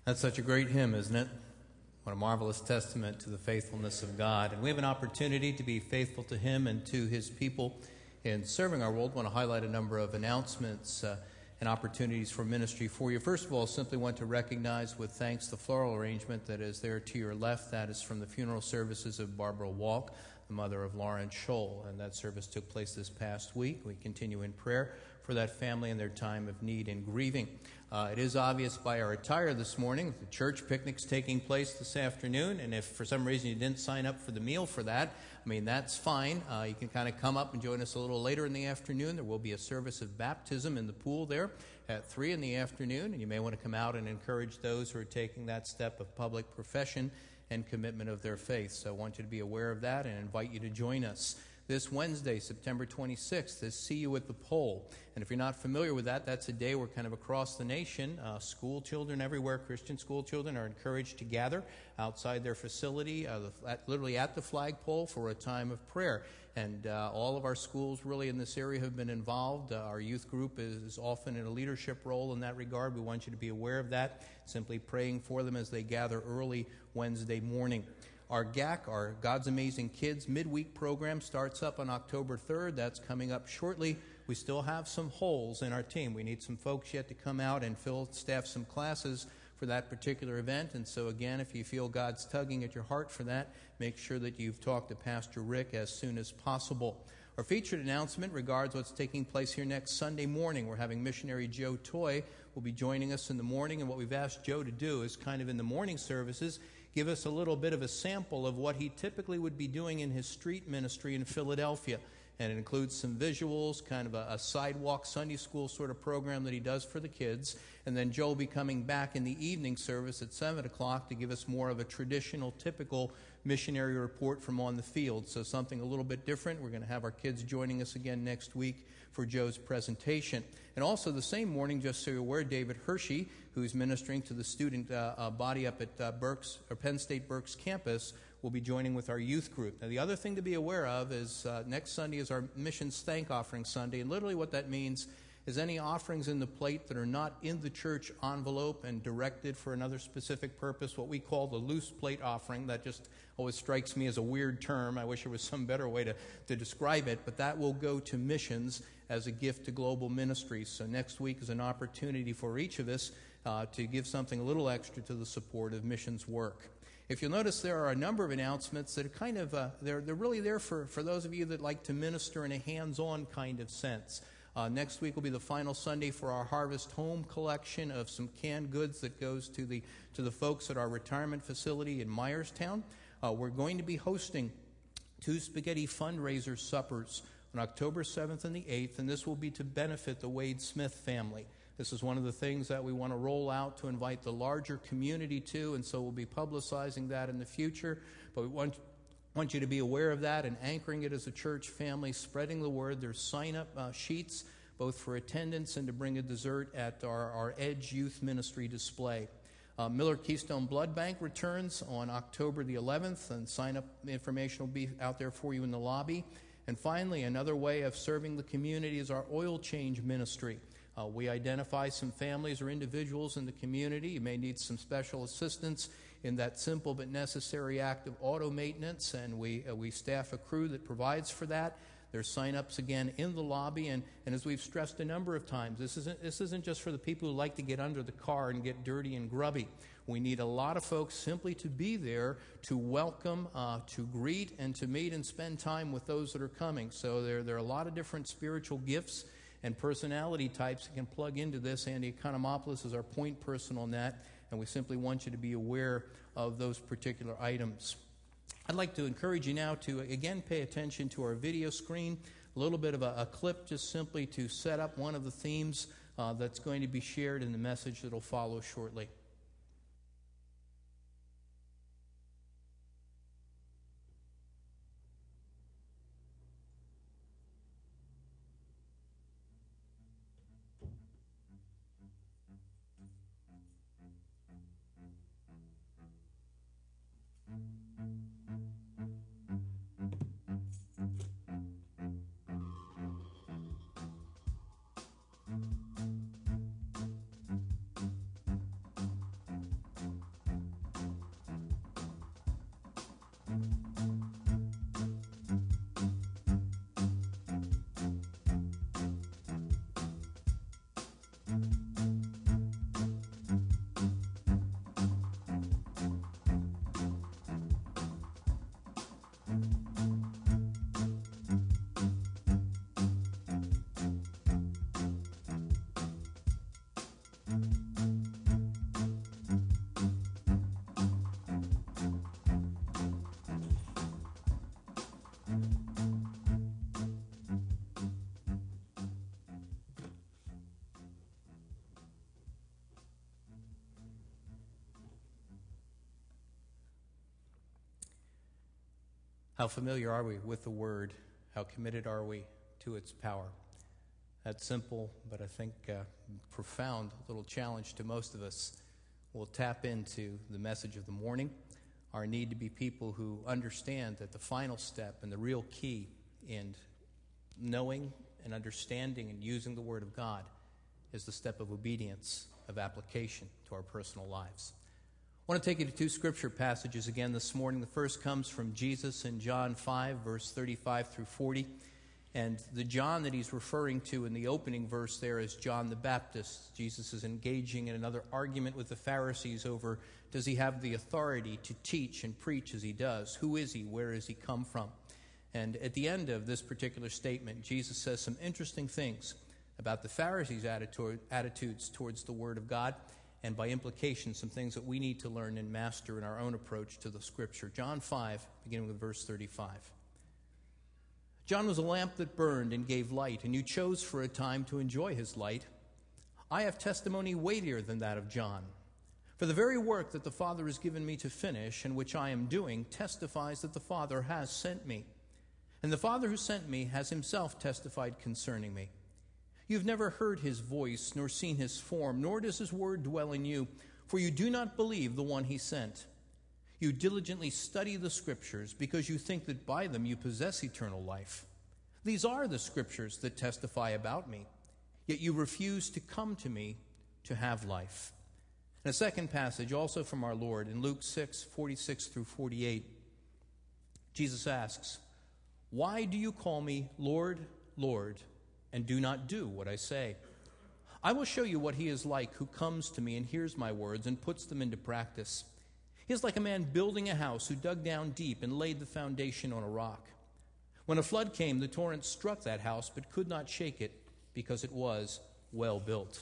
That's such a great hymn, isn't it? What a marvelous testament to the faithfulness of God. And we have an opportunity to be faithful to Him and to His people in serving our world. I want to highlight a number of announcements and opportunities for ministry for you. First of all, simply want to recognize with thanks the floral arrangement that is there to your left. That is from the funeral services of Barbara Walk, the mother of Lauren Scholl, and that service took place this past week. We continue in prayer for that family in their time of need and grieving. It is obvious by our attire this morning, the church picnic's taking place this afternoon, and if for some reason you didn't sign up for the meal for that, that's fine. You can kind of come up and join us a little later in the afternoon. There will be a service of baptism in the pool there at 3 in the afternoon, and you may want to come out and encourage those who are taking that step of public profession and commitment of their faith. So I want you to be aware of that and invite you to join us. This Wednesday, September 26th, is See You at the Pole. And if you're not familiar with that, that's a day where kind of across the nation, school children everywhere, Christian school children, are encouraged to gather outside their facility, literally at the flagpole for a time of prayer. And all of our schools really in this area have been involved. Our youth group is often in a leadership role in that regard. We want you to be aware of that, simply praying for them as they gather early Wednesday morning. Our GAC, our God's Amazing Kids midweek program, starts up on October 3rd. That's coming up shortly. We still have some holes in our team. We need some folks yet to come out and staff some classes for that particular event. And so again, if you feel God's tugging at your heart for that, make sure that you've talked to Pastor Rick as soon as possible. Our featured announcement regards what's taking place here next Sunday morning. We're having missionary Joe Toy will be joining us in the morning, and what we've asked Joe to do is kind of in the morning services give us a little bit of a sample of what he typically would be doing in his street ministry in Philadelphia. And it includes some visuals, kind of a sidewalk Sunday school sort of program that he does for the kids. And then Joe will be coming back in the evening service at 7 o'clock to give us more of a traditional, typical missionary report from on the field. So something a little bit different. We're going to have our kids joining us again next week for Joe's presentation. And also the same morning, just so you're aware, David Hershey, who's ministering to the student body up at Penn State Berks campus, will be joining with our youth group. Now, the other thing to be aware of is next Sunday is our Missions Thank Offering Sunday, and literally what that means is any offerings in the plate that are not in the church envelope and directed for another specific purpose, what we call the loose plate offering. That just always strikes me as a weird term. I wish there was some better way to describe it, but that will go to missions as a gift to global ministries. So next week is an opportunity for each of us to give something a little extra to the support of missions work. If you'll notice, there are a number of announcements that are kind of, they're really there for those of you that like to minister in a hands-on kind of sense. Next week will be the final Sunday for our Harvest Home collection of some canned goods that goes to the folks at our retirement facility in Myerstown. We're going to be hosting 2 spaghetti fundraiser suppers on October 7th and the 8th, and this will be to benefit the Wade Smith family. This is one of the things that we want to roll out to invite the larger community to, and so we'll be publicizing that in the future. But we want you to be aware of that and anchoring it as a church family, spreading the word. There's sign-up sheets, both for attendance and to bring a dessert at our Edge Youth Ministry display. Miller Keystone Blood Bank returns on October the 11th, and sign-up information will be out there for you in the lobby. And finally, another way of serving the community is our oil change ministry. We identify some families or individuals in the community. You may need some special assistance in that simple but necessary act of auto maintenance, and we staff a crew that provides for that. There's sign-ups again in the lobby, and as we've stressed a number of times, this isn't just for the people who like to get under the car and get dirty and grubby. We need a lot of folks simply to be there to welcome, to greet, and to meet and spend time with those that are coming. So there are a lot of different spiritual gifts and personality types that can plug into this. Andy Economopoulos is our point person on that, and we simply want you to be aware of those particular items. I'd like to encourage you now to, again, pay attention to our video screen, a little bit of a clip just simply to set up one of the themes that's going to be shared in the message that will follow shortly. How familiar are we with the Word? How committed are we to its power? That simple, but I think profound little challenge to most of us will tap into the message of the morning, our need to be people who understand that the final step and the real key in knowing and understanding and using the Word of God is the step of obedience, of application to our personal lives. I want to take you to two scripture passages again this morning. The first comes from Jesus in John 5, verse 35 through 40. And the John that he's referring to in the opening verse there is John the Baptist. Jesus is engaging in another argument with the Pharisees over, does he have the authority to teach and preach as he does? Who is he? Where has he come from? And at the end of this particular statement, Jesus says some interesting things about the Pharisees' attitudes towards the Word of God, and by implication, some things that we need to learn and master in our own approach to the Scripture. John 5, beginning with verse 35. John was a lamp that burned and gave light, and you chose for a time to enjoy his light. I have testimony weightier than that of John. For the very work that the Father has given me to finish, and which I am doing, testifies that the Father has sent me. And the Father who sent me has himself testified concerning me. You've never heard his voice, nor seen his form, nor does his word dwell in you, for you do not believe the one he sent. You diligently study the Scriptures, because you think that by them you possess eternal life. These are the Scriptures that testify about me, yet you refuse to come to me to have life. And a second passage, also from our Lord, in Luke 6, 46 through 48, Jesus asks, why do you call me Lord, Lord, and do not do what I say? I will show you what he is like who comes to me and hears my words and puts them into practice. He is like a man building a house who dug down deep and laid the foundation on a rock. When a flood came, the torrent struck that house but could not shake it because it was well built.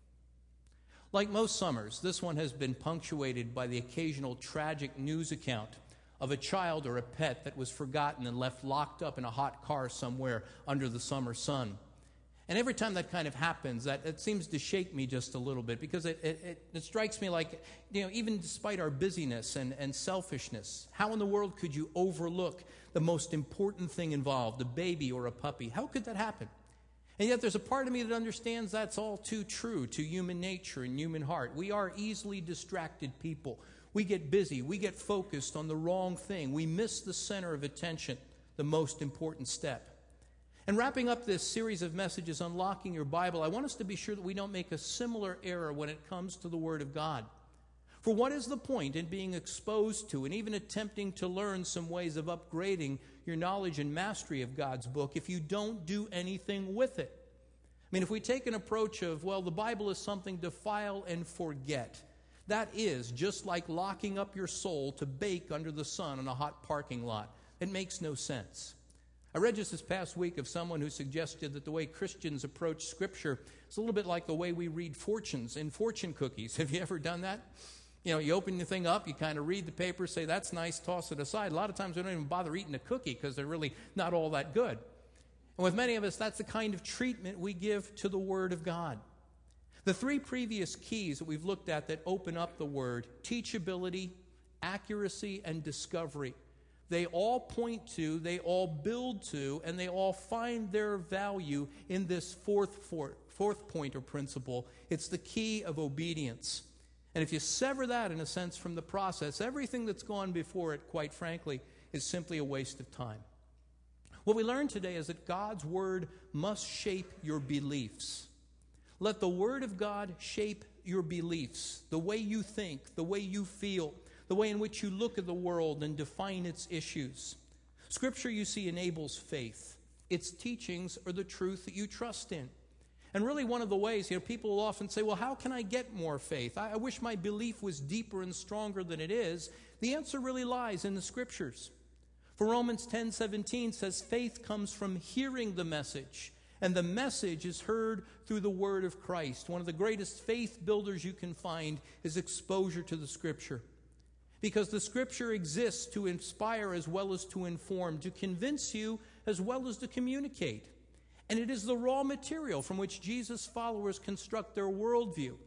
Like most summers, this one has been punctuated by the occasional tragic news account of a child or a pet that was forgotten and left locked up in a hot car somewhere under the summer sun. And every time that kind of happens, that it seems to shake me just a little bit, because it strikes me like, even despite our busyness and selfishness, how in the world could you overlook the most important thing involved, a baby or a puppy? How could that happen? And yet there's a part of me that understands that's all too true to human nature and human heart. We are easily distracted people. We get busy. We get focused on the wrong thing. We miss the center of attention, the most important step. And wrapping up this series of messages, Unlocking Your Bible, I want us to be sure that we don't make a similar error when it comes to the Word of God. For what is the point in being exposed to and even attempting to learn some ways of upgrading your knowledge and mastery of God's book if you don't do anything with it? I mean, if we take an approach of, well, the Bible is something to file and forget, that is just like locking up your soul to bake under the sun in a hot parking lot. It makes no sense. I read just this past week of someone who suggested that the way Christians approach Scripture is a little bit like the way we read fortunes in fortune cookies. Have you ever done that? You open the thing up, you kind of read the paper, say, that's nice, toss it aside. A lot of times we don't even bother eating a cookie because they're really not all that good. And with many of us, that's the kind of treatment we give to the Word of God. The three previous keys that we've looked at that open up the Word, teachability, accuracy, and discovery, they all point to, they all build to, and they all find their value in this fourth point or principle. It's the key of obedience. And if you sever that, in a sense, from the process, everything that's gone before it, quite frankly, is simply a waste of time. What we learned today is that God's Word must shape your beliefs. Let the Word of God shape your beliefs, the way you think, the way you feel, the way in which you look at the world and define its issues. Scripture, you see, enables faith. Its teachings are the truth that you trust in. And really one of the ways, people will often say, well, how can I get more faith? I wish my belief was deeper and stronger than it is. The answer really lies in the Scriptures. For Romans 10:17 says, faith comes from hearing the message, and the message is heard through the word of Christ. One of the greatest faith builders you can find is exposure to the Scripture. Because the Scripture exists to inspire as well as to inform, to convince you as well as to communicate. And it is the raw material from which Jesus' followers construct their worldview.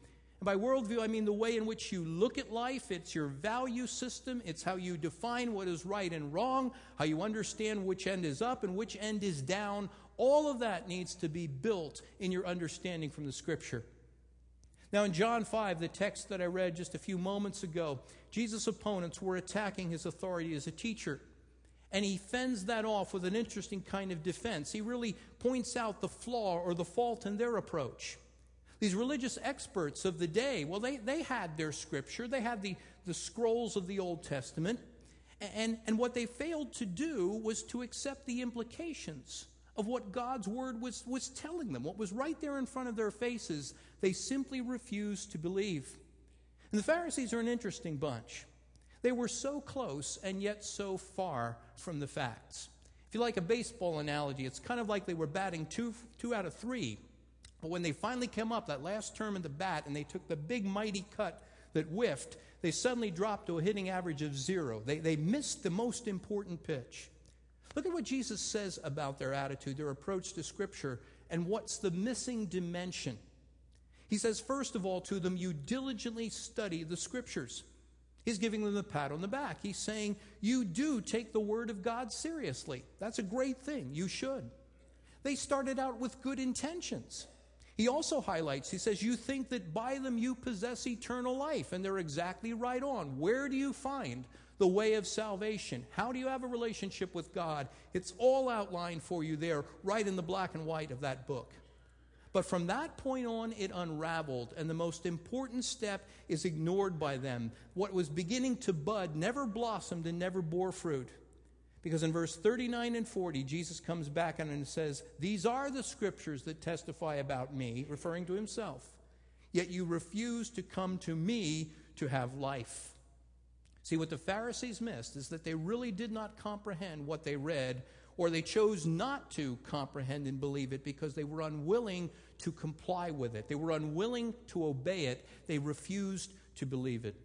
And by worldview, I mean the way in which you look at life. It's your value system. It's how you define what is right and wrong, how you understand which end is up and which end is down. All of that needs to be built in your understanding from the Scripture. Now in John 5, the text that I read just a few moments ago, Jesus' opponents were attacking his authority as a teacher. And he fends that off with an interesting kind of defense. He really points out the flaw or the fault in their approach. These religious experts of the day, well, they had their Scripture. They had the scrolls of the Old Testament. And what they failed to do was to accept the implications of what God's Word was telling them, what was right there in front of their faces. They simply refused to believe. And the Pharisees are an interesting bunch. They were so close and yet so far from the facts. If you like a baseball analogy, it's kind of like they were batting two out of three. But when they finally came up that last term in the bat and they took the big mighty cut that whiffed, they suddenly dropped to a hitting average of 0. They missed the most important pitch. Look at what Jesus says about their attitude, their approach to Scripture, and what's the missing dimension. He says, first of all, to them, you diligently study the Scriptures. He's giving them the pat on the back. He's saying, you do take the Word of God seriously. That's a great thing. You should. They started out with good intentions. He also highlights, he says, you think that by them you possess eternal life. And they're exactly right on. Where do you find the way of salvation? How do you have a relationship with God? It's all outlined for you there, right in the black and white of that book. But from that point on, it unraveled, and the most important step is ignored by them. What was beginning to bud never blossomed and never bore fruit. Because in verse 39 and 40, Jesus comes back and says, these are the Scriptures that testify about me, referring to himself. Yet you refuse to come to me to have life. See, what the Pharisees missed is that they really did not comprehend what they read, or they chose not to comprehend and believe it because they were unwilling to comply with it. They were unwilling to obey it. They refused to believe it.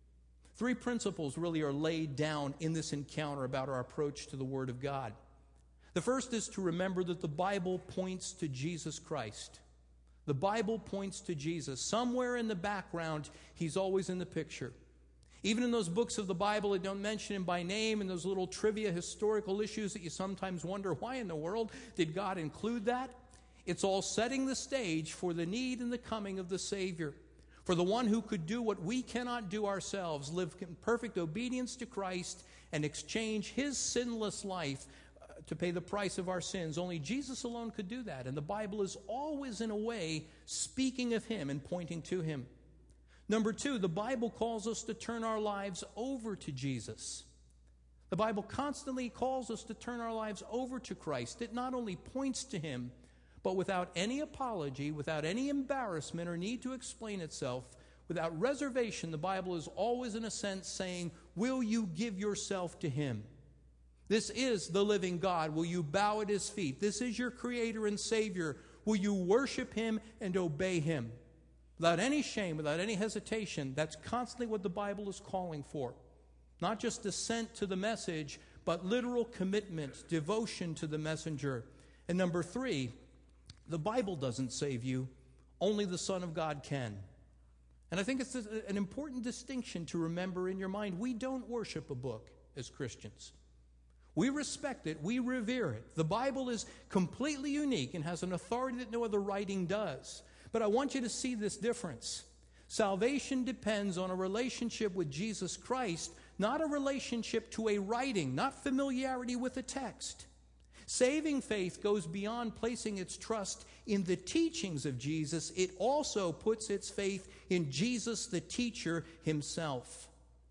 3 principles really are laid down in this encounter about our approach to the Word of God. The first is to remember that the Bible points to Jesus Christ. The Bible points to Jesus. Somewhere in the background, he's always in the picture. Even in those books of the Bible that don't mention him by name and those little trivia historical issues that you sometimes wonder, why in the world did God include that? It's all setting the stage for the need and the coming of the Savior. For the one who could do what we cannot do ourselves, live in perfect obedience to Christ and exchange his sinless life to pay the price of our sins. Only Jesus alone could do that. And the Bible is always, in a way, speaking of him and pointing to him. Number 2, the Bible calls us to turn our lives over to Jesus. The Bible constantly calls us to turn our lives over to Christ. It not only points to him, but without any apology, without any embarrassment or need to explain itself, without reservation, the Bible is always, in a sense, saying, will you give yourself to him? This is the living God. Will you bow at his feet? This is your Creator and Savior. Will you worship him and obey him? Without any shame, without any hesitation, that's constantly what the Bible is calling for. Not just assent to the message, but literal commitment, devotion to the messenger. And number 3, the Bible doesn't save you. Only the Son of God can. And I think it's an important distinction to remember in your mind. We don't worship a book as Christians. We respect it. We revere it. The Bible is completely unique and has an authority that no other writing does. But I want you to see this difference. Salvation depends on a relationship with Jesus Christ, not a relationship to a writing, not familiarity with a text. Saving faith goes beyond placing its trust in the teachings of Jesus. It also puts its faith in Jesus, the teacher himself.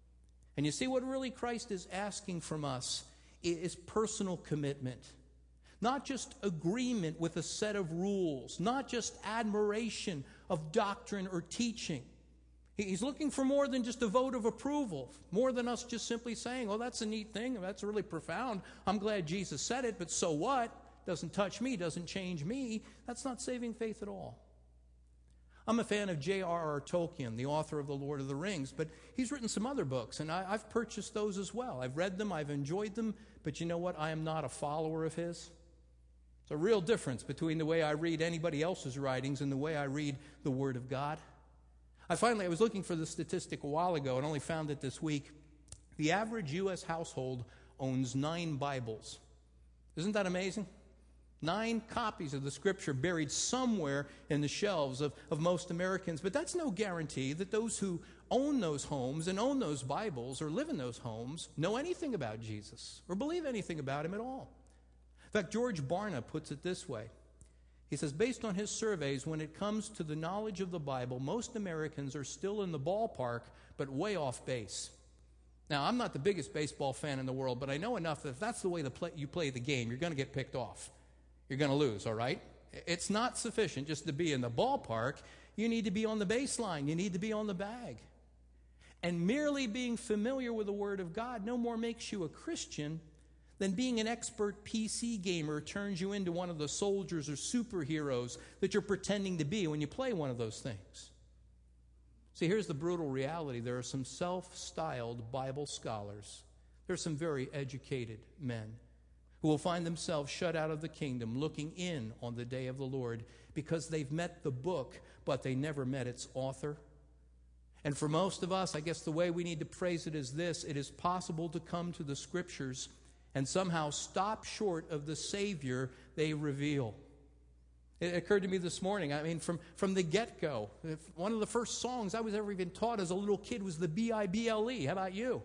And you see what really Christ is asking from us is personal commitment. Not just agreement with a set of rules, not just admiration of doctrine or teaching. He's looking for more than just a vote of approval, more than us just simply saying, oh, that's a neat thing, that's really profound. I'm glad Jesus said it, but so what? Doesn't touch me, doesn't change me. That's not saving faith at all. I'm a fan of J.R.R. Tolkien, the author of The Lord of the Rings, but he's written some other books, and I've purchased those as well. I've read them, I've enjoyed them, but you know what? I am not a follower of his. There's a real difference between the way I read anybody else's writings and the way I read the Word of God. I was looking for the statistic a while ago and only found it this week. The average U.S. household owns 9 Bibles. Isn't that amazing? 9 copies of the Scripture buried somewhere in the shelves of most Americans. But that's no guarantee that those who own those homes and own those Bibles or live in those homes know anything about Jesus or believe anything about him at all. In fact, George Barna puts it this way. He says, based on his surveys, when it comes to the knowledge of the Bible, most Americans are still in the ballpark, but way off base. Now, I'm not the biggest baseball fan in the world, but I know enough that if that's the way you play the game, you're going to get picked off. You're going to lose, all right? It's not sufficient just to be in the ballpark. You need to be on the baseline. You need to be on the bag. And merely being familiar with the Word of God no more makes you a Christian than being an expert PC gamer turns you into one of the soldiers or superheroes that you're pretending to be when you play one of those things. See, here's the brutal reality. There are some self-styled Bible scholars. There are some very educated men who will find themselves shut out of the kingdom, looking in on the day of the Lord because they've met the book, but they never met its author. And for most of us, I guess the way we need to phrase it is this: it is possible to come to the Scriptures and somehow stop short of the Savior they reveal. It occurred to me this morning, from the get-go, one of the first songs I was ever even taught as a little kid was the B-I-B-L-E. How about you?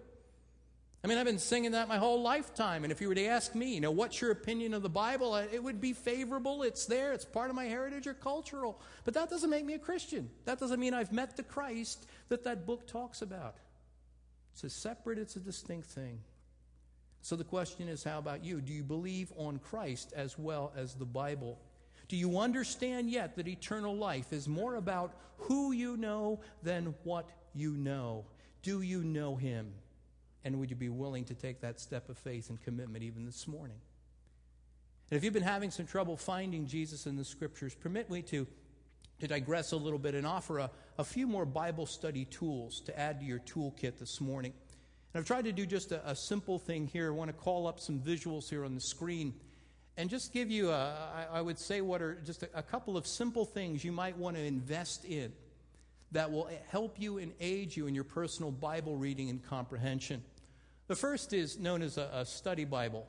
I've been singing that my whole lifetime, and if you were to ask me, what's your opinion of the Bible, it would be favorable. It's there. It's part of my heritage or cultural. But that doesn't make me a Christian. That doesn't mean I've met the Christ that book talks about. It's a separate, it's a distinct thing. So the question is, how about you? Do you believe on Christ as well as the Bible? Do you understand yet that eternal life is more about who you know than what you know? Do you know him? And would you be willing to take that step of faith and commitment even this morning? And if you've been having some trouble finding Jesus in the Scriptures, permit me to digress a little bit and offer a few more Bible study tools to add to your toolkit this morning. And I've tried to do just a simple thing here. I want to call up some visuals here on the screen and just give you, I would say, what are just a couple of simple things you might want to invest in that will help you and aid you in your personal Bible reading and comprehension. The first is known as a study Bible.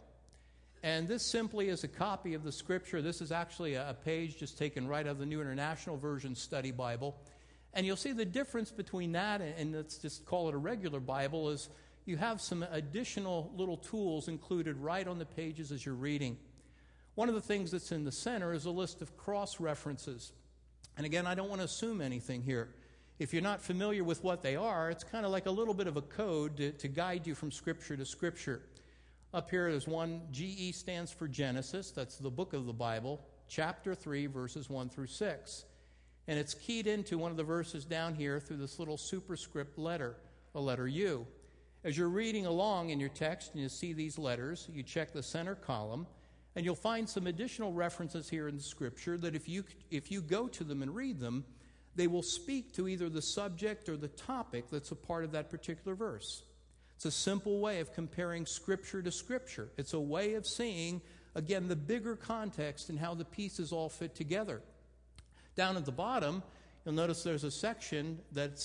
And this simply is a copy of the Scripture. This is actually a page just taken right out of the New International Version Study Bible. And you'll see the difference between that and let's just call it a regular Bible is you have some additional little tools included right on the pages as you're reading. One of the things that's in the center is a list of cross-references. And again, I don't want to assume anything here. If you're not familiar with what they are, it's kind of like a little bit of a code to guide you from Scripture to Scripture. Up here is one, GE stands for Genesis. That's the book of the Bible, chapter 3, verses 1 through 6. And it's keyed into one of the verses down here through this little superscript letter, the letter U. As you're reading along in your text and you see these letters, you check the center column, and you'll find some additional references here in the Scripture that if you go to them and read them, they will speak to either the subject or the topic that's a part of that particular verse. It's a simple way of comparing Scripture to Scripture. It's a way of seeing, again, the bigger context and how the pieces all fit together. Down at the bottom, you'll notice there's a section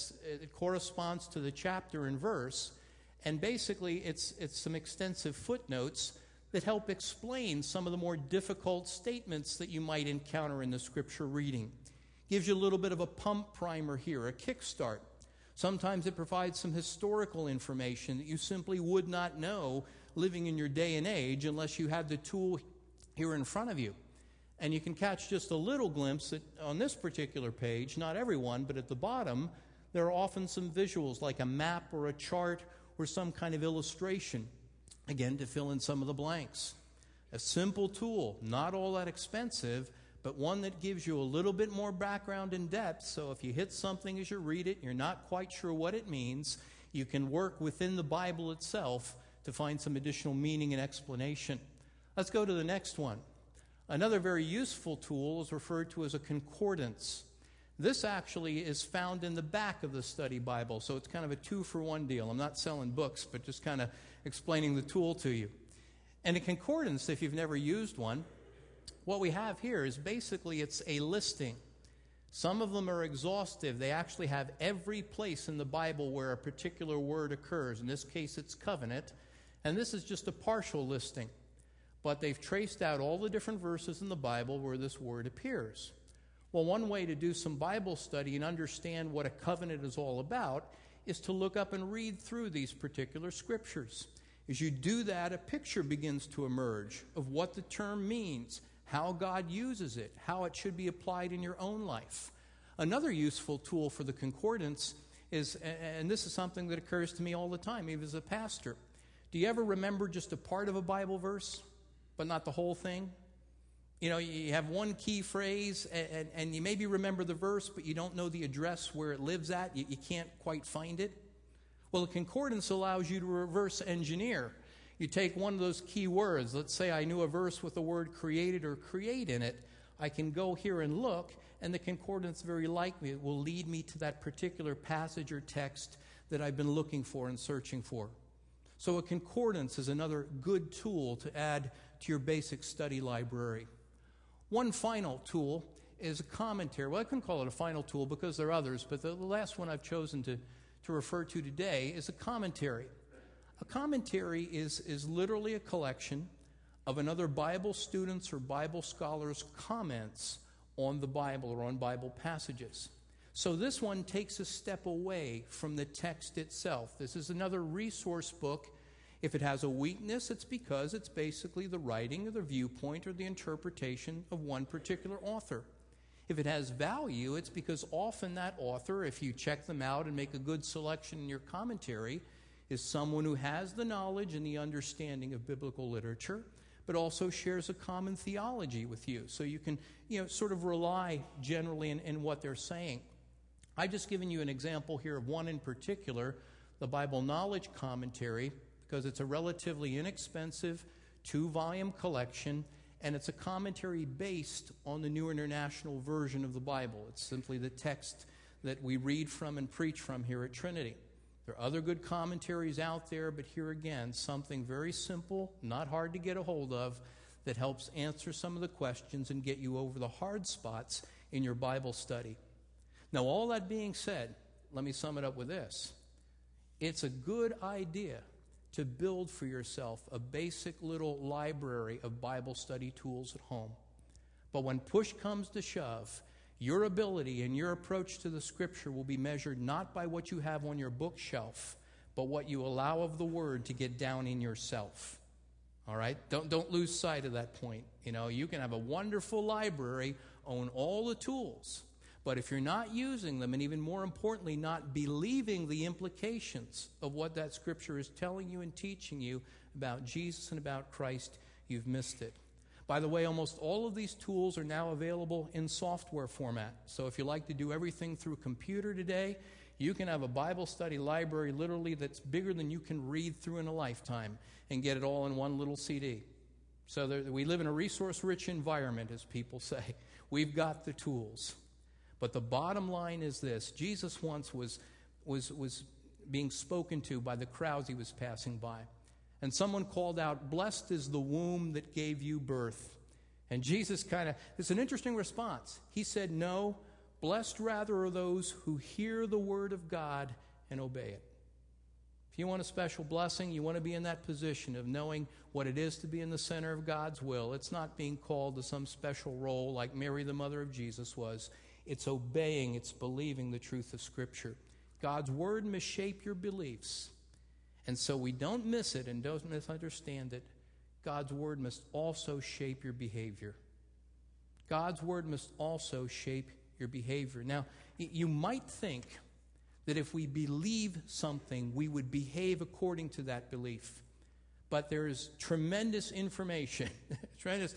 it corresponds to the chapter and verse, and basically it's some extensive footnotes that help explain some of the more difficult statements that you might encounter in the Scripture reading. Gives you a little bit of a pump primer here, a kickstart. Sometimes it provides some historical information that you simply would not know living in your day and age unless you had the tool here in front of you. And you can catch just a little glimpse on this particular page, not everyone, but at the bottom, there are often some visuals like a map or a chart or some kind of illustration, again, to fill in some of the blanks. A simple tool, not all that expensive, but one that gives you a little bit more background and depth, so if you hit something as you read it, you're not quite sure what it means, you can work within the Bible itself to find some additional meaning and explanation. Let's go to the next one. Another very useful tool is referred to as a concordance. This actually is found in the back of the study Bible, so it's kind of a 2-for-1 deal. I'm not selling books, but just kind of explaining the tool to you. And a concordance, if you've never used one, what we have here is basically it's a listing. Some of them are exhaustive. They actually have every place in the Bible where a particular word occurs. In this case, it's covenant. And this is just a partial listing. But they've traced out all the different verses in the Bible where this word appears. Well, one way to do some Bible study and understand what a covenant is all about is to look up and read through these particular scriptures. As you do that, a picture begins to emerge of what the term means, how God uses it, how it should be applied in your own life. Another useful tool for the concordance is, and this is something that occurs to me all the time, even as a pastor. Do you ever remember just a part of a Bible verse, but not the whole thing? You know, you have one key phrase, and you maybe remember the verse, but you don't know the address where it lives at. You can't quite find it. Well, a concordance allows you to reverse engineer. You take one of those key words. Let's say I knew a verse with the word created or create in it. I can go here and look, and the concordance very likely will lead me to that particular passage or text that I've been looking for and searching for. So a concordance is another good tool to add to your basic study library. One final tool is a commentary. Well, I couldn't call it a final tool because there are others, but the last one I've chosen to refer to today is a commentary. A commentary is literally a collection of another Bible student's or Bible scholar's comments on the Bible or on Bible passages. So this one takes a step away from the text itself. This is another resource book. If it has a weakness, it's because it's basically the writing or the viewpoint or the interpretation of one particular author. If it has value, it's because often that author, if you check them out and make a good selection in your commentary, is someone who has the knowledge and the understanding of biblical literature, but also shares a common theology with you. So you can, sort of rely generally in what they're saying. I've just given you an example here of one in particular, the Bible Knowledge Commentary, because it's a relatively inexpensive 2-volume collection, and it's a commentary based on the New International Version of the Bible. It's simply the text that we read from and preach from here at Trinity. There are other good commentaries out there, but here again, something very simple, not hard to get a hold of, that helps answer some of the questions and get you over the hard spots in your Bible study. Now, all that being said, let me sum it up with this. It's a good idea to build for yourself a basic little library of Bible study tools at home. But when push comes to shove, your ability and your approach to the Scripture will be measured not by what you have on your bookshelf, but what you allow of the Word to get down in yourself. All right? Don't lose sight of that point. You can have a wonderful library, own all the tools, but if you're not using them, and even more importantly, not believing the implications of what that Scripture is telling you and teaching you about Jesus and about Christ, you've missed it. By the way, almost all of these tools are now available in software format. So if you like to do everything through a computer today, you can have a Bible study library literally that's bigger than you can read through in a lifetime and get it all in one little CD. So we live in a resource-rich environment, as people say. We've got the tools. But the bottom line is this. Jesus once was being spoken to by the crowds he was passing by. And someone called out, "Blessed is the womb that gave you birth." And Jesus it's an interesting response. He said, "No, blessed rather are those who hear the word of God and obey it." If you want a special blessing, you want to be in that position of knowing what it is to be in the center of God's will. It's not being called to some special role like Mary, the mother of Jesus, was. It's obeying, it's believing the truth of Scripture. God's word must shape your beliefs. And so we don't miss it and don't misunderstand it. God's word must also shape your behavior. God's word must also shape your behavior. Now, you might think that if we believe something, we would behave according to that belief. But there is tremendous information. There's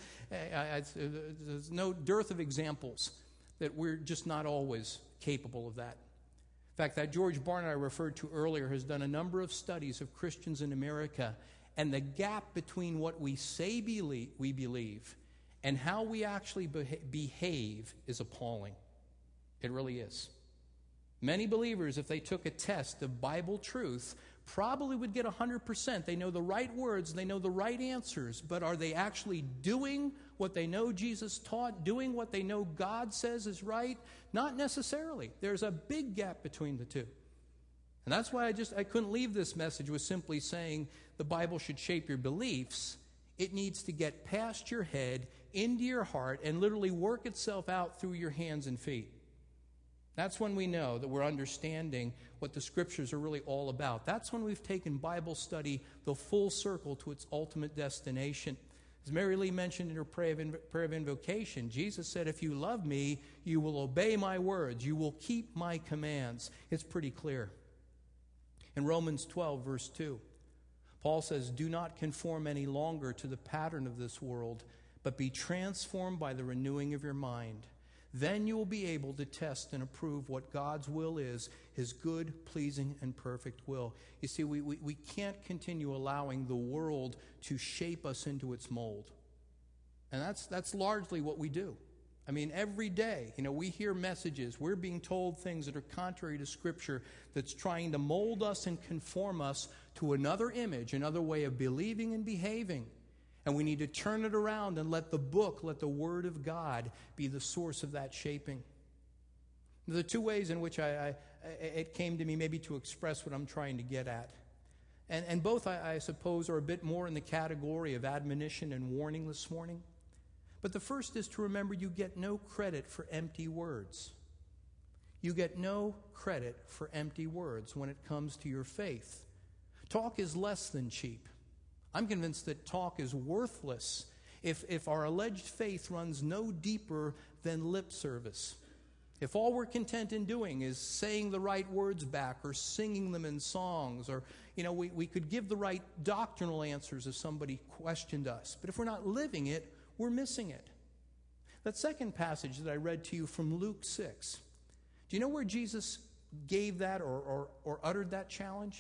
no dearth of examples that we're just not always capable of that. In fact, that George Barna I referred to earlier has done a number of studies of Christians in America, and the gap between what we say we believe and how we actually behave is appalling. It really is. Many believers, if they took a test of Bible truth, probably would get 100%. They know the right words, they know the right answers, but are they actually doing what they know Jesus taught, doing what they know God says is right? Not necessarily. There's a big gap between the two. And that's why I couldn't leave this message with simply saying the Bible should shape your beliefs. It needs to get past your head, into your heart, and literally work itself out through your hands and feet. That's when we know that we're understanding what the Scriptures are really all about. That's when we've taken Bible study the full circle to its ultimate destination. As Mary Lee mentioned in her prayer of invocation, Jesus said, if you love me, you will obey my words. You will keep my commands. It's pretty clear. In Romans 12, verse 2, Paul says, do not conform any longer to the pattern of this world, but be transformed by the renewing of your mind. Then you will be able to test and approve what God's will is, his good, pleasing, and perfect will. You see, we can't continue allowing the world to shape us into its mold. And that's largely what we do. I mean, every day, we hear messages. We're being told things that are contrary to Scripture that's trying to mold us and conform us to another image, another way of believing and behaving. And we need to turn it around and let the Word of God be the source of that shaping. There are two ways in which it came to me maybe to express what I'm trying to get at. And both, I suppose, are a bit more in the category of admonition and warning this morning. But the first is to remember you get no credit for empty words. You get no credit for empty words when it comes to your faith. Talk is less than cheap. I'm convinced that talk is worthless if our alleged faith runs no deeper than lip service. If all we're content in doing is saying the right words back or singing them in songs, or, we could give the right doctrinal answers if somebody questioned us. But if we're not living it, we're missing it. That second passage that I read to you from Luke 6, do you know where Jesus gave that or uttered that challenge?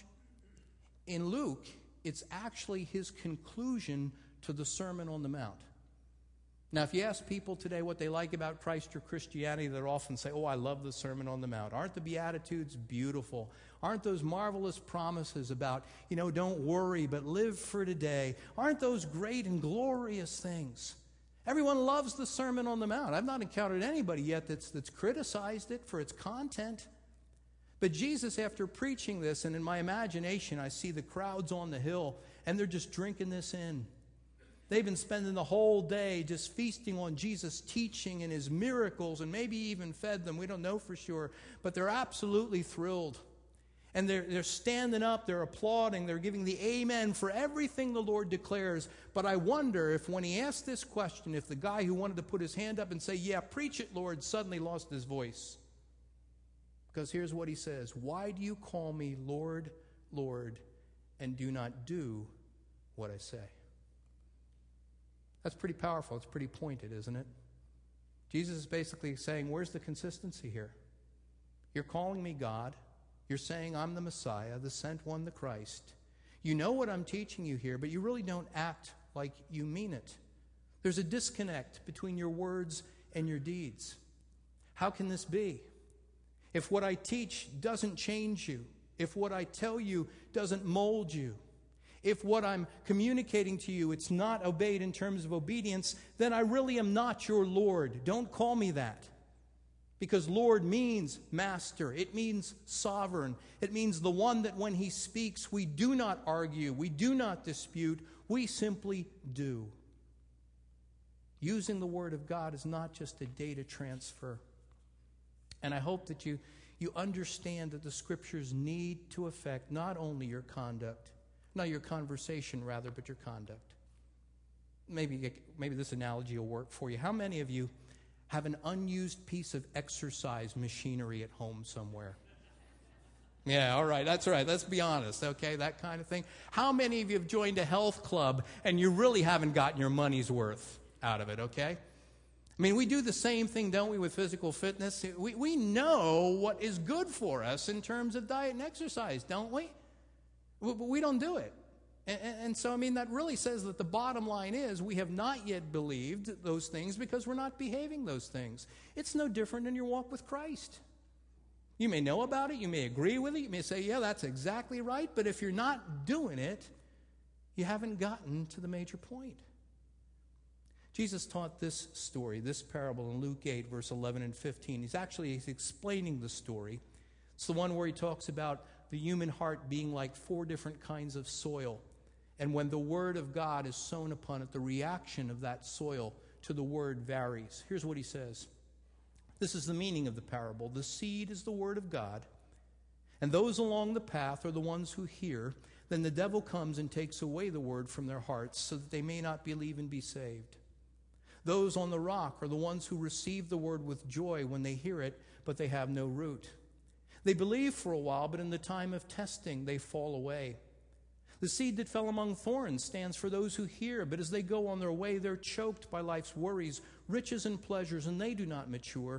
In Luke, it's actually his conclusion to the Sermon on the Mount. Now, if you ask people today what they like about Christ or Christianity, they'll often say, I love the Sermon on the Mount. Aren't the Beatitudes beautiful? Aren't those marvelous promises about, don't worry, but live for today? Aren't those great and glorious things? Everyone loves the Sermon on the Mount. I've not encountered anybody yet that's criticized it for its content. But Jesus, after preaching this, and in my imagination, I see the crowds on the hill, and they're just drinking this in. They've been spending the whole day just feasting on Jesus' teaching and his miracles, and maybe even fed them. We don't know for sure, but they're absolutely thrilled. And they're standing up, they're applauding, they're giving the amen for everything the Lord declares. But I wonder if when he asked this question, if the guy who wanted to put his hand up and say, yeah, preach it, Lord, suddenly lost his voice. Because here's what he says, why do you call me Lord, Lord, and do not do what I say? That's pretty powerful. It's pretty pointed, isn't it? Jesus is basically saying, where's the consistency here? You're calling me God. You're saying I'm the Messiah, the sent one, the Christ. You know what I'm teaching you here, but you really don't act like you mean it. There's a disconnect between your words and your deeds. How can this be? If what I teach doesn't change you, if what I tell you doesn't mold you, if what I'm communicating to you, it's not obeyed in terms of obedience, then I really am not your Lord. Don't call me that. Because Lord means master. It means sovereign. It means the one that when he speaks, we do not argue, we do not dispute, we simply do. Using the Word of God is not just a data transfer. And I hope that you understand that the Scriptures need to affect not only your conduct, not your conversation rather, but your conduct. Maybe this analogy will work for you. How many of you have an unused piece of exercise machinery at home somewhere? Yeah, all right, that's right. Let's be honest, okay, that kind of thing. How many of you have joined a health club and you really haven't gotten your money's worth out of it, okay? I mean, we do the same thing, don't we, with physical fitness? We know what is good for us in terms of diet and exercise, don't we? But we don't do it. And so, I mean, that really says that the bottom line is we have not yet believed those things because we're not behaving those things. It's no different in your walk with Christ. You may know about it, you may agree with it, you may say, yeah, that's exactly right, but if you're not doing it, you haven't gotten to the major point. Jesus taught this story, this parable in Luke 8, verse 11 and 15. He's explaining the story. It's the one where he talks about the human heart being like 4 different kinds of soil. And when the word of God is sown upon it, the reaction of that soil to the word varies. Here's what he says. This is the meaning of the parable. The seed is the word of God, and those along the path are the ones who hear. Then the devil comes and takes away the word from their hearts so that they may not believe and be saved. Those on the rock are the ones who receive the word with joy when they hear it, but they have no root. They believe for a while, but in the time of testing they fall away. The seed that fell among thorns stands for those who hear, but as they go on their way, they're choked by life's worries, riches, and pleasures, and they do not mature.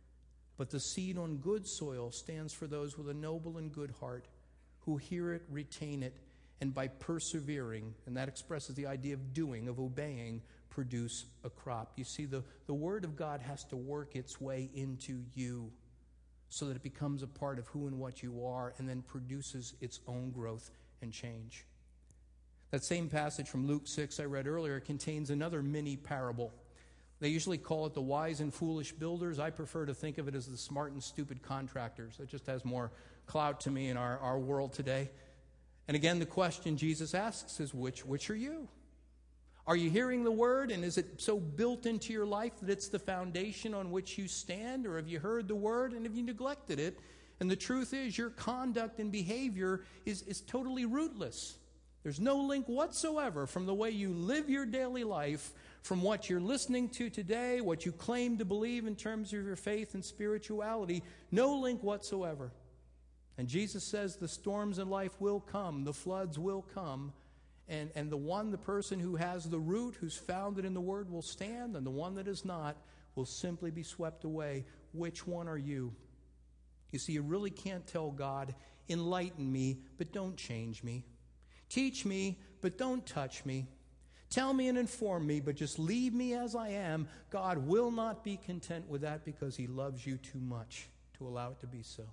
But the seed on good soil stands for those with a noble and good heart, who hear it, retain it, and by persevering, and that expresses the idea of doing, of obeying, produce a crop. You see, the Word of God has to work its way into you so that it becomes a part of who and what you are, and then produces its own growth and change. That same passage from Luke 6 I read earlier contains another mini parable. They usually call it the wise and foolish builders. I prefer to think of it as the smart and stupid contractors. It just has more clout to me in our world today. And again, the question Jesus asks is, which are you? Are you hearing the word, and is it so built into your life that it's the foundation on which you stand? Or have you heard the word and have you neglected it? And the truth is, your conduct and behavior is totally rootless. There's no link whatsoever from the way you live your daily life, from what you're listening to today, what you claim to believe in terms of your faith and spirituality. No link whatsoever. And Jesus says the storms in life will come, the floods will come, and the person who has the root, who's founded in the Word, will stand, and the one that is not will simply be swept away. Which one are you? You see, you really can't tell God, enlighten me, but don't change me. Teach me, but don't touch me. Tell me and inform me, but just leave me as I am. God will not be content with that because He loves you too much to allow it to be so.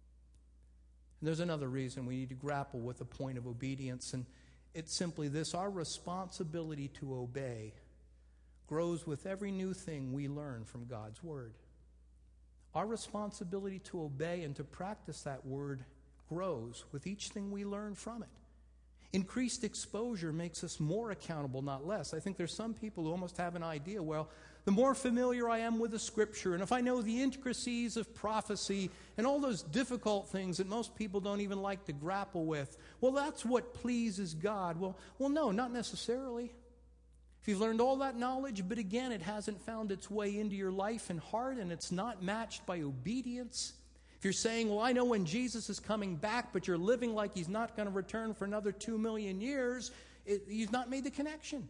And there's another reason we need to grapple with the point of obedience, and it's simply this: our responsibility to obey grows with every new thing we learn from God's Word. Our responsibility to obey and to practice that Word grows with each thing we learn from it. Increased exposure makes us more accountable, not less. I think there's some people who almost have an idea, well, the more familiar I am with the Scripture, and if I know the intricacies of prophecy and all those difficult things that most people don't even like to grapple with, well, that's what pleases God. Well, no, not necessarily. If you've learned all that knowledge, but again, it hasn't found its way into your life and heart, and it's not matched by obedience. If you're saying, well, I know when Jesus is coming back, but you're living like He's not going to return for another 2 million years, you've not made the connection.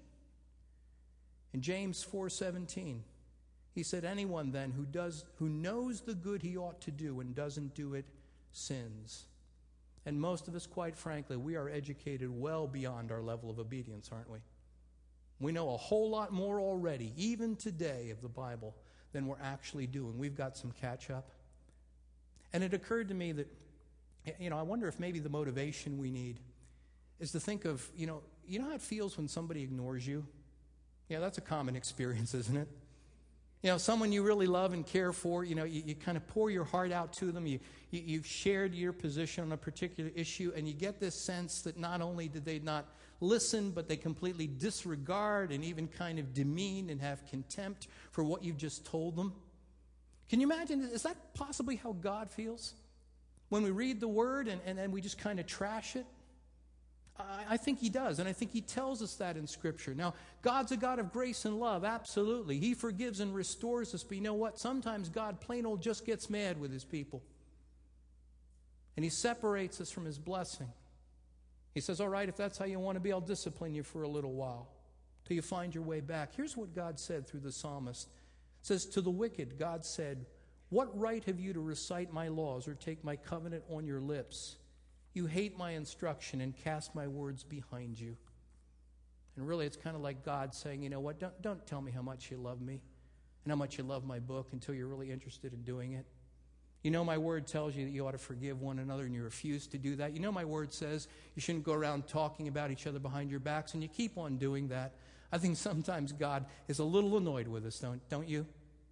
In James 4:17, he said, anyone then who knows the good he ought to do and doesn't do it sins. And most of us, quite frankly, we are educated well beyond our level of obedience, aren't we? We know a whole lot more already, even today, of the Bible than we're actually doing. We've got some catch up. And it occurred to me that, I wonder if maybe the motivation we need is to think of, you know how it feels when somebody ignores you? Yeah, that's a common experience, isn't it? Someone you really love and care for, you kind of pour your heart out to them. You've shared your position on a particular issue, and you get this sense that not only did they not listen, but they completely disregard and even kind of demean and have contempt for what you've just told them. Can you imagine? Is that possibly how God feels? When we read the Word and we just kind of trash it? I think He does, and I think He tells us that in Scripture. Now, God's a God of grace and love, absolutely. He forgives and restores us, but you know what? Sometimes God plain old just gets mad with His people. And He separates us from His blessing. He says, all right, if that's how you want to be, I'll discipline you for a little while till you find your way back. Here's what God said through the psalmist. It says, to the wicked, God said, what right have you to recite my laws or take my covenant on your lips? You hate my instruction and cast my words behind you. And really, it's kind of like God saying, you know what, don't tell me how much you love me and how much you love my book until you're really interested in doing it. You know my word tells you that you ought to forgive one another, and you refuse to do that. You know my word says you shouldn't go around talking about each other behind your backs, and you keep on doing that. I think sometimes God is a little annoyed with us, don't you?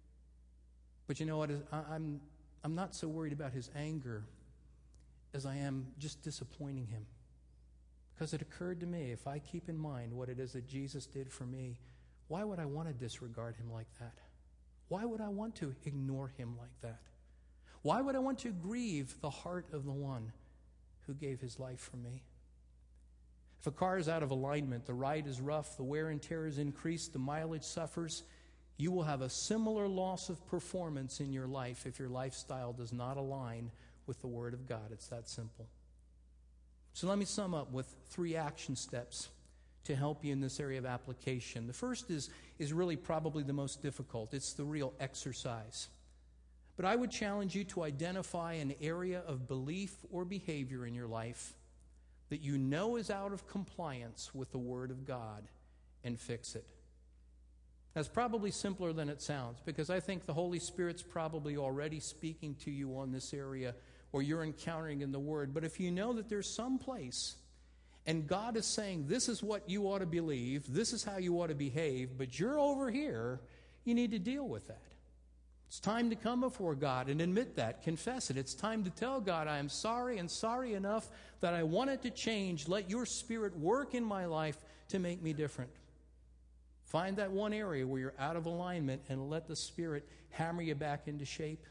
But you know what? I'm not so worried about his anger as I am just disappointing him. Because it occurred to me, if I keep in mind what it is that Jesus did for me, why would I want to disregard him like that? Why would I want to ignore him like that? Why would I want to grieve the heart of the one who gave his life for me? If a car is out of alignment, the ride is rough, the wear and tear is increased, the mileage suffers, you will have a similar loss of performance in your life if your lifestyle does not align with the Word of God. It's that simple. So let me sum up with 3 action steps to help you in this area of application. The first is really probably the most difficult. It's the real exercise. But I would challenge you to identify an area of belief or behavior in your life that you know is out of compliance with the Word of God and fix it. That's probably simpler than it sounds, because I think the Holy Spirit's probably already speaking to you on this area or you're encountering in the Word. But if you know that there's some place and God is saying this is what you ought to believe, this is how you ought to behave, but you're over here, you need to deal with that. It's time to come before God and admit that, confess it. It's time to tell God, I am sorry and sorry enough that I want it to change. Let your Spirit work in my life to make me different. Find that one area where you're out of alignment and let the Spirit hammer you back into shape.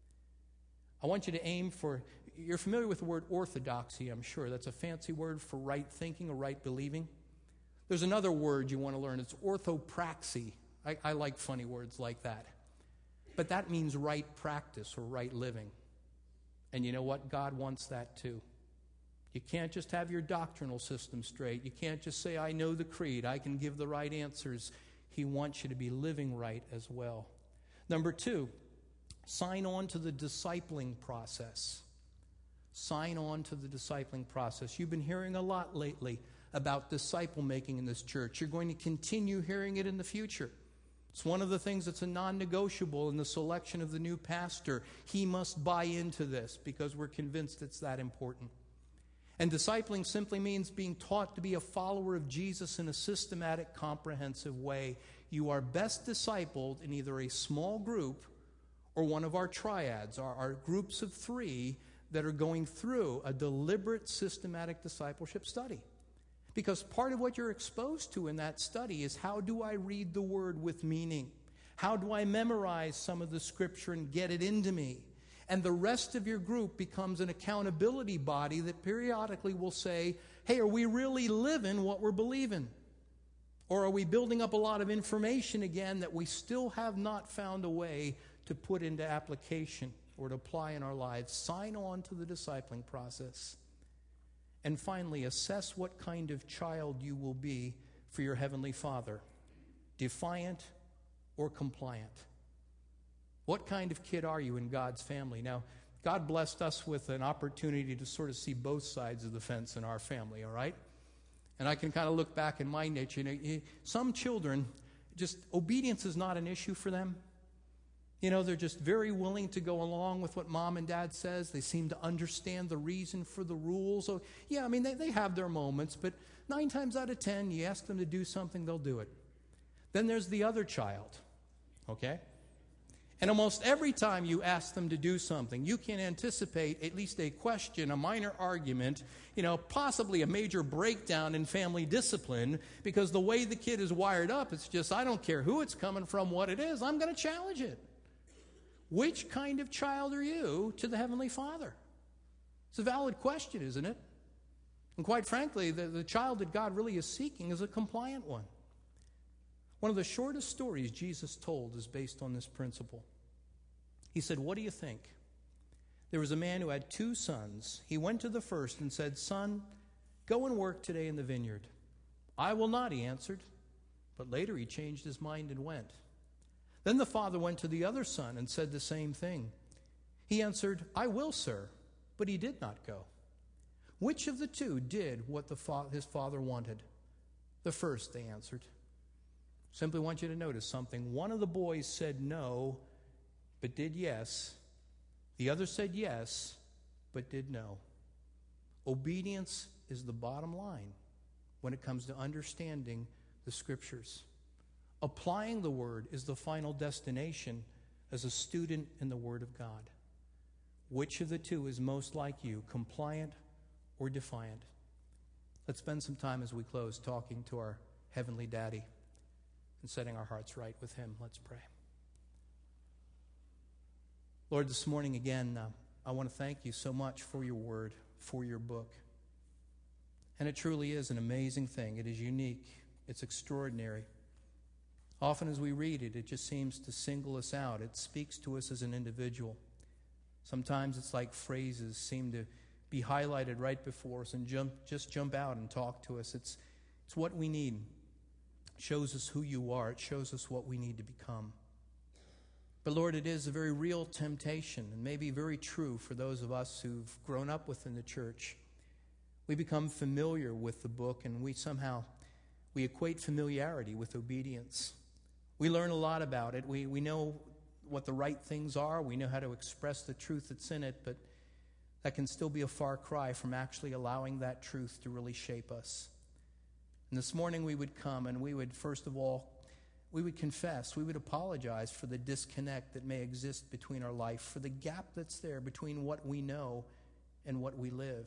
I want you to aim for, you're familiar with the word orthodoxy, I'm sure. That's a fancy word for right thinking or right believing. There's another word you want to learn. It's orthopraxy. I like funny words like that. But that means right practice or right living. And you know what? God wants that too. You can't just have your doctrinal system straight. You can't just say, I know the creed, I can give the right answers. He wants you to be living right as well. Number 2, sign on to the discipling process. Sign on to the discipling process. You've been hearing a lot lately about disciple making in this church. You're going to continue hearing it in the future. It's one of the things that's a non-negotiable in the selection of the new pastor. He must buy into this because we're convinced it's that important. And discipling simply means being taught to be a follower of Jesus in a systematic, comprehensive way. You are best discipled in either a small group or one of our triads, our groups of 3 that are going through a deliberate, systematic discipleship study. Because part of what you're exposed to in that study is, how do I read the Word with meaning? How do I memorize some of the Scripture and get it into me? And the rest of your group becomes an accountability body that periodically will say, hey, are we really living what we're believing? Or are we building up a lot of information again that we still have not found a way to put into application or to apply in our lives? Sign on to the discipling process. And finally, assess what kind of child you will be for your Heavenly Father. Defiant or compliant? What kind of kid are you in God's family? Now, God blessed us with an opportunity to sort of see both sides of the fence in our family, all right? And I can kind of look back in my niche. You know, some children, just obedience is not an issue for them. You know, they're just very willing to go along with what mom and dad says. They seem to understand the reason for the rules. So, yeah, I mean, they have their moments, but 9 times out of 10, you ask them to do something, they'll do it. Then there's the other child, okay? And almost every time you ask them to do something, you can anticipate at least a question, a minor argument, you know, possibly a major breakdown in family discipline, because the way the kid is wired up, it's just, I don't care who it's coming from, what it is, I'm going to challenge it. Which kind of child are you to the Heavenly Father? It's a valid question, isn't it? And quite frankly, the child that God really is seeking is a compliant one. One of the shortest stories Jesus told is based on this principle. He said, what do you think? There was a man who had 2 sons. He went to the first and said, son, go and work today in the vineyard. I will not, he answered. But later he changed his mind and went. Then the father went to the other son and said the same thing. He answered, I will, sir. But he did not go. Which of the 2 did what his father wanted? The first, they answered. Simply want you to notice something. One of the boys said no, but did yes. The other said yes, but did no. Obedience is the bottom line when it comes to understanding the Scriptures. Applying the Word is the final destination as a student in the Word of God. Which of the two is most like you, compliant or defiant? Let's spend some time as we close talking to our Heavenly Daddy and setting our hearts right with Him. Let's pray. Lord, this morning again, I want to thank you so much for your Word, for your book. And it truly is an amazing thing. It is unique. It's extraordinary. Often as we read it, it just seems to single us out. It speaks to us as an individual. Sometimes it's like phrases seem to be highlighted right before us and jump out and talk to us. It's what we need. It shows us who you are. It shows us what we need to become. But Lord, it is a very real temptation and maybe very true for those of us who've grown up within the church. We become familiar with the book and we equate familiarity with obedience. We learn a lot about it. We know what the right things are. We know how to express the truth that's in it, but that can still be a far cry from actually allowing that truth to really shape us. And this morning we would come and we would, first of all, we would confess, we would apologize for the disconnect that may exist between our life, for the gap that's there between what we know and what we live.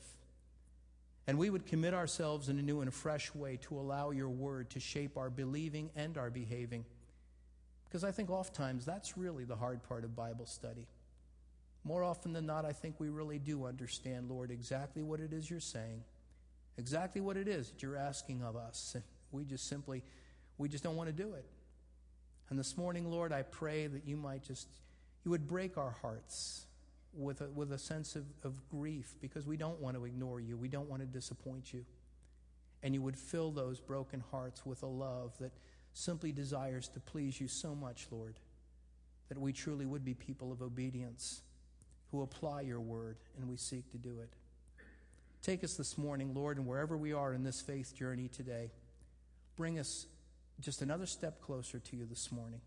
And we would commit ourselves in a new and a fresh way to allow your word to shape our believing and our behaving. Because I think oftentimes that's really the hard part of Bible study. More often than not, I think we really do understand, Lord, exactly what it is you're saying, exactly what it is that you're asking of us. And we just don't want to do it. And this morning, Lord, I pray that you would break our hearts with a sense of grief, because we don't want to ignore you. We don't want to disappoint you. And you would fill those broken hearts with a love that simply desires to please you so much, Lord, that we truly would be people of obedience who apply your word, and we seek to do it. Take us this morning, Lord, and wherever we are in this faith journey today, bring us just another step closer to you this morning.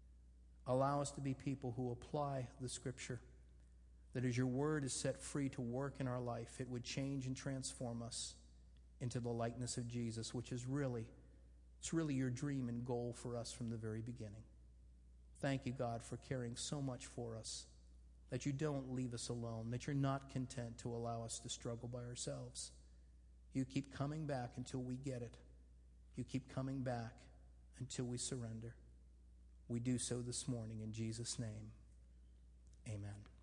Allow us to be people who apply the Scripture, that as your word is set free to work in our life, it would change and transform us into the likeness of Jesus, which is really your dream and goal for us from the very beginning. Thank you, God, for caring so much for us, that you don't leave us alone, that you're not content to allow us to struggle by ourselves. You keep coming back until we get it. You keep coming back until we surrender. We do so this morning in Jesus' name. Amen.